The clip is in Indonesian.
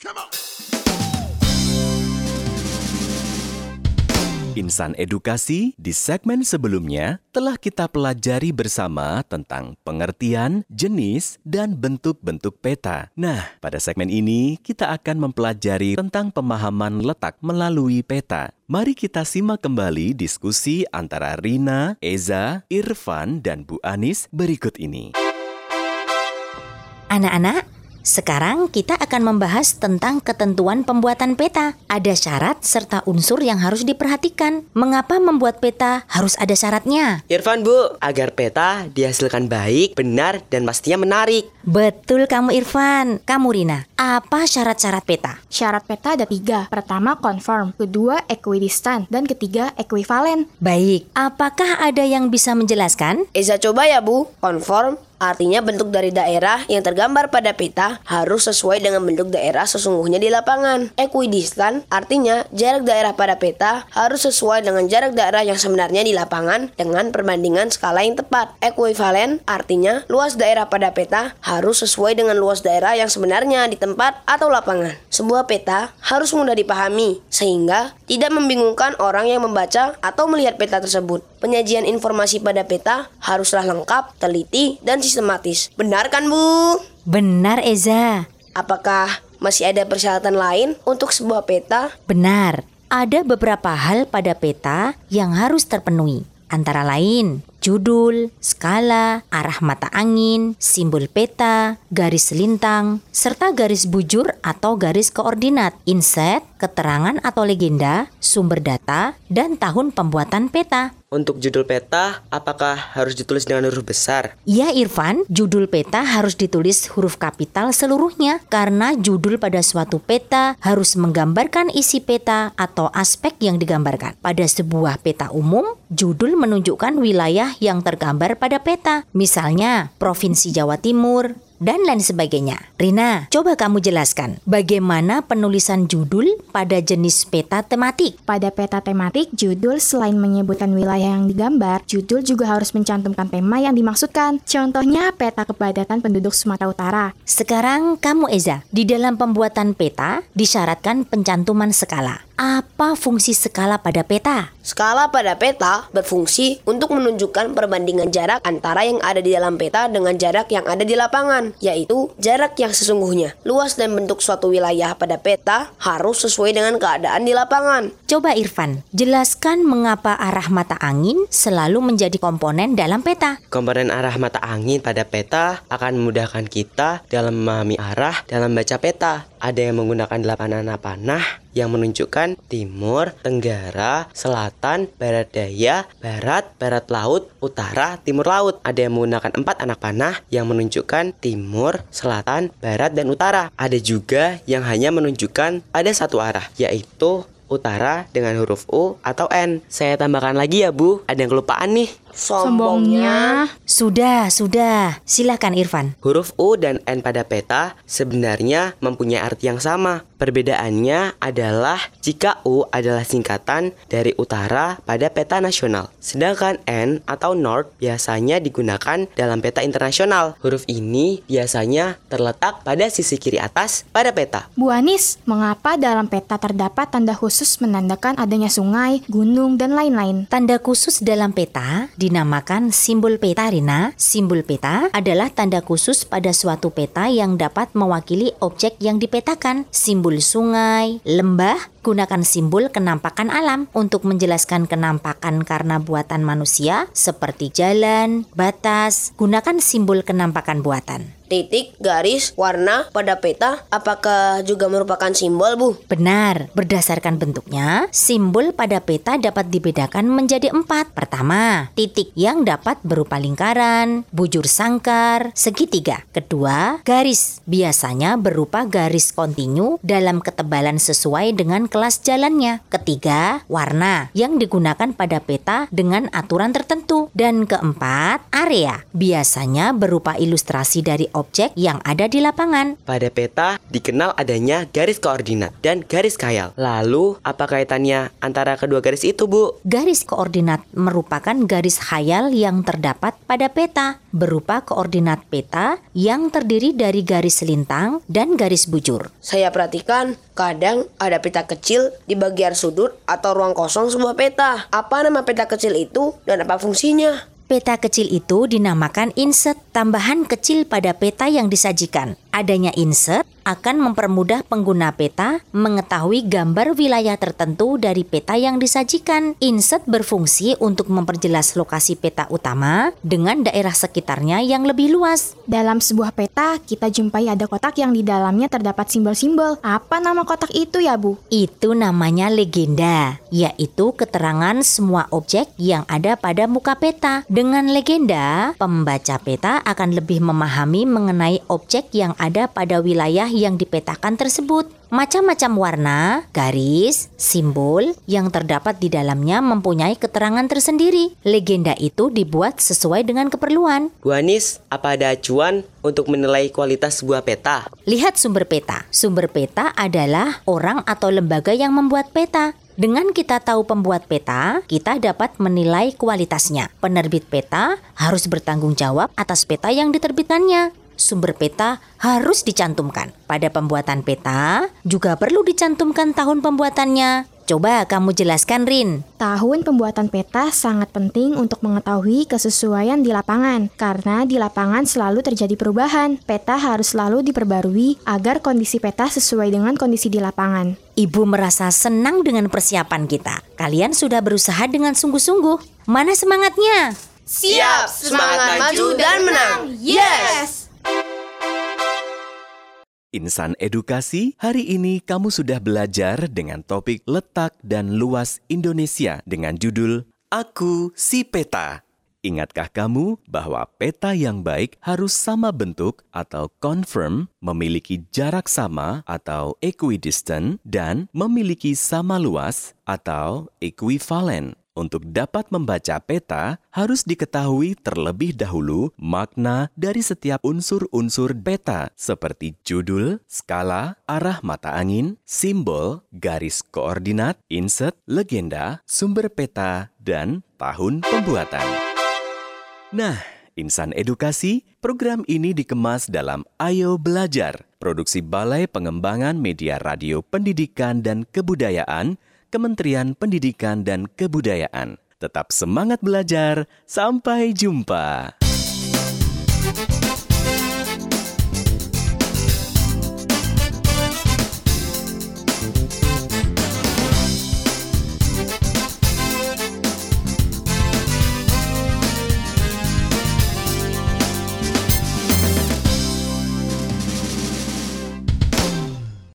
Insan Edukasi, di segmen sebelumnya telah kita pelajari bersama tentang pengertian, jenis, dan bentuk-bentuk peta. Nah, pada segmen ini kita akan mempelajari tentang pemahaman letak melalui peta. Mari kita simak kembali diskusi antara Rina, Eza, Irfan, dan Bu Anis berikut ini. Anak-anak, sekarang kita akan membahas tentang ketentuan pembuatan peta. Ada syarat serta unsur yang harus diperhatikan. Mengapa membuat peta harus ada syaratnya? Irfan, Bu, agar peta dihasilkan baik, benar, dan pastinya menarik. Betul kamu Irfan. Kamu Rina, apa syarat-syarat peta? Syarat peta ada 3. Pertama, conform. Kedua, equidistant. Dan ketiga, equivalen. Baik, apakah ada yang bisa menjelaskan? Eza coba ya Bu. Conform artinya bentuk dari daerah yang tergambar pada peta harus sesuai dengan bentuk daerah sesungguhnya di lapangan. Equidistant artinya jarak daerah pada peta harus sesuai dengan jarak daerah yang sebenarnya di lapangan dengan perbandingan skala yang tepat. Equivalen artinya luas daerah pada peta harus sesuai dengan luas daerah yang sebenarnya di tempat atau lapangan. Sebuah peta harus mudah dipahami sehingga tidak membingungkan orang yang membaca atau melihat peta tersebut. Penyajian informasi pada peta haruslah lengkap, teliti, dan sistematis. Benar kan, Bu? Benar, Eza. Apakah masih ada persyaratan lain untuk sebuah peta? Benar, ada beberapa hal pada peta yang harus terpenuhi. Antara lain, judul, skala, arah mata angin, simbol peta, garis lintang, serta garis bujur atau garis koordinat, inset, keterangan atau legenda, sumber data, dan tahun pembuatan peta. Untuk judul peta, apakah harus ditulis dengan huruf besar? Ya Irfan, judul peta harus ditulis huruf kapital seluruhnya karena judul pada suatu peta harus menggambarkan isi peta atau aspek yang digambarkan. Pada sebuah peta umum, judul menunjukkan wilayah yang tergambar pada peta. Misalnya, Provinsi Jawa Timur, dan lain sebagainya. Rina, coba kamu jelaskan bagaimana penulisan judul pada jenis peta tematik. Pada peta tematik, judul selain menyebutkan wilayah yang digambar, judul juga harus mencantumkan tema yang dimaksudkan. Contohnya, peta kepadatan penduduk Sumatera Utara. Sekarang kamu Eza, di dalam pembuatan peta disyaratkan pencantuman skala. Apa fungsi skala pada peta? Skala pada peta berfungsi untuk menunjukkan perbandingan jarak antara yang ada di dalam peta dengan jarak yang ada di lapangan, yaitu jarak yang sesungguhnya. Luas dan bentuk suatu wilayah pada peta harus sesuai dengan keadaan di lapangan. Coba Irfan, jelaskan mengapa arah mata angin selalu menjadi komponen dalam peta. Komponen arah mata angin pada peta akan memudahkan kita dalam memahami arah dalam baca peta. Ada yang menggunakan 8 anak panah yang menunjukkan timur, tenggara, selatan, barat daya, barat, barat laut, utara, timur laut. Ada yang menggunakan 4 anak panah yang menunjukkan timur, selatan, barat, dan utara. Ada juga yang hanya menunjukkan pada satu arah, yaitu utara dengan huruf U atau N. Saya tambahkan lagi ya Bu, ada yang kelupaan nih. Sombongnya. Sudah. Silakan Irfan. Huruf U dan N pada peta sebenarnya mempunyai arti yang sama. Perbedaannya adalah jika U adalah singkatan dari utara pada peta nasional, sedangkan N atau North biasanya digunakan dalam peta internasional. Huruf ini biasanya terletak pada sisi kiri atas pada peta. Bu Anis, mengapa dalam peta terdapat tanda khusus menandakan adanya sungai, gunung, dan lain-lain? Tanda khusus dalam peta dinamakan simbol peta, Rina. Simbol peta adalah tanda khusus pada suatu peta yang dapat mewakili objek yang dipetakan. Simbol sungai, lembah, gunakan simbol kenampakan alam untuk menjelaskan kenampakan karena buatan manusia seperti jalan, batas. Gunakan simbol kenampakan buatan. Titik, garis, warna pada peta apakah juga merupakan simbol, Bu? Benar, berdasarkan bentuknya, simbol pada peta dapat dibedakan menjadi 4. Pertama, titik yang dapat berupa lingkaran, bujur sangkar, segitiga. Kedua, garis, biasanya berupa garis kontinu dalam ketebalan sesuai dengan kelas jalannya. Ketiga, warna yang digunakan pada peta dengan aturan tertentu. Dan keempat, area, biasanya berupa ilustrasi dari objek yang ada di lapangan. Pada peta dikenal adanya garis koordinat dan garis khayal. Lalu, apa kaitannya antara kedua garis itu, Bu? Garis koordinat merupakan garis khayal yang terdapat pada peta, berupa koordinat peta yang terdiri dari garis lintang dan garis bujur. Saya perhatikan, kadang ada peta kecil di bagian sudut atau ruang kosong sebuah peta. Apa nama peta kecil itu dan apa fungsinya? Peta kecil itu dinamakan inset, tambahan kecil pada peta yang disajikan. Adanya inset akan mempermudah pengguna peta mengetahui gambar wilayah tertentu dari peta yang disajikan. Inset berfungsi untuk memperjelas lokasi peta utama dengan daerah sekitarnya yang lebih luas. Dalam sebuah peta, kita jumpai ada kotak yang di dalamnya terdapat simbol-simbol. Apa nama kotak itu ya, Bu? Itu namanya legenda, yaitu keterangan semua objek yang ada pada muka peta. Dengan legenda, pembaca peta akan lebih memahami mengenai objek yang ada pada wilayah yang dipetakan tersebut. Macam-macam warna, garis, simbol yang terdapat di dalamnya mempunyai keterangan tersendiri. Legenda itu dibuat sesuai dengan keperluan. Bu Anis, apa ada acuan untuk menilai kualitas sebuah peta? Lihat sumber peta. Sumber peta adalah orang atau lembaga yang membuat peta. Dengan kita tahu pembuat peta, kita dapat menilai kualitasnya. Penerbit peta harus bertanggung jawab atas peta yang diterbitkannya. Sumber peta harus dicantumkan. Pada pembuatan peta, juga perlu dicantumkan tahun pembuatannya. Coba kamu jelaskan, Rin. Tahun pembuatan peta sangat penting untuk mengetahui kesesuaian di lapangan, karena di lapangan selalu terjadi perubahan. Peta harus selalu diperbarui agar kondisi peta sesuai dengan kondisi di lapangan. Ibu merasa senang dengan persiapan kita. Kalian sudah berusaha dengan sungguh-sungguh. Mana semangatnya? Siap, semangat maju dan menang. Yes! Insan Edukasi, hari ini kamu sudah belajar dengan topik letak dan luas Indonesia dengan judul Aku Si Peta. Ingatkah kamu bahwa peta yang baik harus sama bentuk atau confirm, memiliki jarak sama atau equidistant, dan memiliki sama luas atau equivalen? Untuk dapat membaca peta, harus diketahui terlebih dahulu makna dari setiap unsur-unsur peta seperti judul, skala, arah mata angin, simbol, garis koordinat, inset, legenda, sumber peta, dan tahun pembuatan. Nah, Insan Edukasi, program ini dikemas dalam Ayo Belajar, produksi Balai Pengembangan Media Radio Pendidikan dan Kebudayaan, Kementerian Pendidikan dan Kebudayaan. Tetap semangat belajar, sampai jumpa.